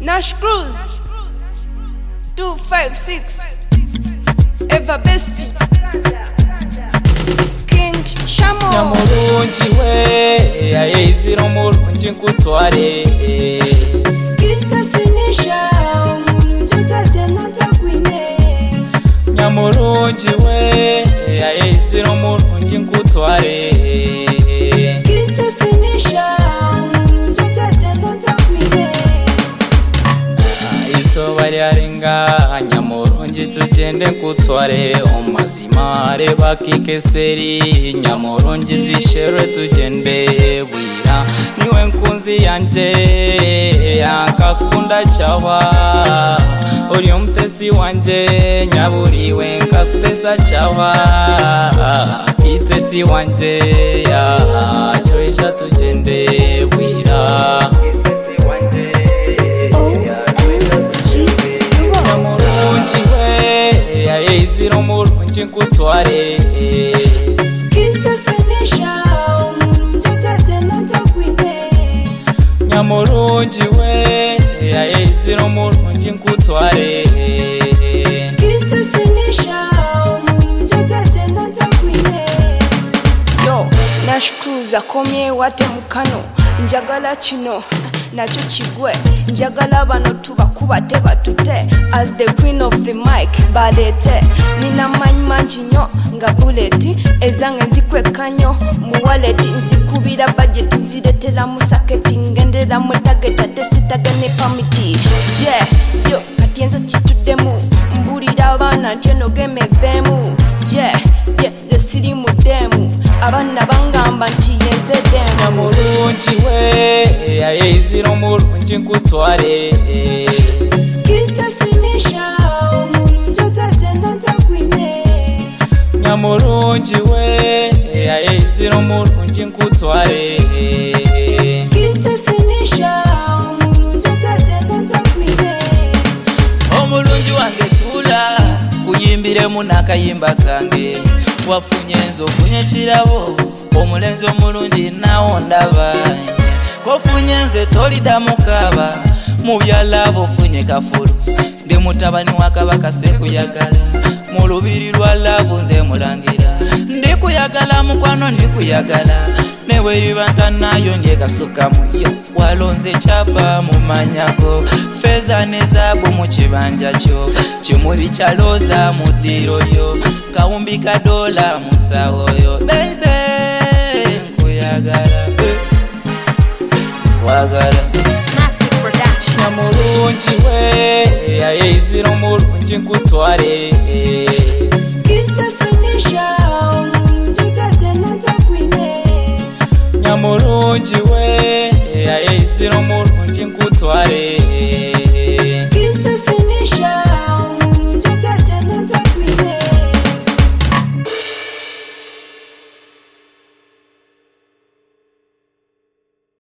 Nash Cruz 256 Eva Besti King Shamo Nyamurungi we ayizira umurungi nkutware Kita sinisha umurungi utajena takwine Nyamurungi we ayizira umurungi nkutware Kita sinisha umurungi utajena takwine Izuba ryarenga Nyamurungi tugende nkutware omazima reba kikeseri Nyamurungi zishere tugende bwira niwe nkunzi yanje yakakunda cyawa uri umutesi wanje nyaburiwe nkakutesa cyawa itesi wanje ya choisha tugende bwira ayizira umurungi nkutware Kita sinisha umurungi utajena takwine Nyamurungi we ayizira umurungi nkutware Kita sinisha umurungi utajena takwine Yo, Nash Cruz akomye wate mukano njagala kino nakyo kigwe njagala bano tubakuba tebatute as the queen of the mic balete nina manyi mangi nnyo nga buleti ezange nzikwekanyo mu wallet nzikubira budget nziretera mu saketi ngendera mu tageta tesitagane pamiti je yo kati enza kituddemu mbulira abaana nti eno gemevemu je ze siri mu demu abaana bangamba nti yenze demu Nyamurungi we ayizira umurungi nkutware Kita sinisha umurungi utajena takwine Nyamurungi we ayizira umurungi nkutware Kita sinisha umurungi utajena takwine Omulungi wange tula kuyimbiremu n'akayimba kange wafunye enzo ofunye kirabo omulenzi omulungi nawo ndaba kofunye nze tolida mukaba mu byalabo ofunye kafulu ndi mutabani wa kabaka sekuyagala mu lubiri lwa laavu nze mulangira ndikuyagala mukwano ndikuyagala neweriba ntanayo ndyekasukamu yo walonze kyapa mumanyako feza ne zaabu mu kibanja kyo kimuli kyalooza mu ddiiro lyo kawumbi kadola mu nsawo yo beibe nkuyagala wagala Nyamurungi we ayizira umurungi nkutware Kita sinisha umurungi utajena takwine Nyamurungi we ayizira umurungi nkutware